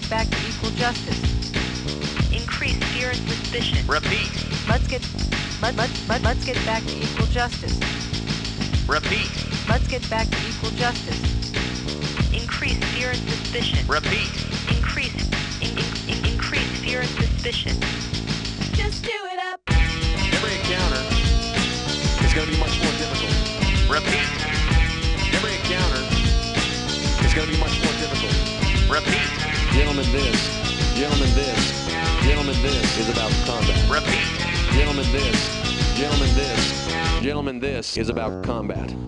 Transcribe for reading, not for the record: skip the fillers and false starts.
get back to equal justice. Increase fear and suspicion. Repeat. Let's get back to equal justice. Repeat. Let's get back to equal justice. Increase fear and suspicion. Repeat. Increase fear and suspicion. Just do it up. Every encounter is going to be much more difficult. Repeat. Every encounter is going to be much more difficult. Repeat. Gentlemen, this is about combat. Repeat. Gentlemen, this is about combat.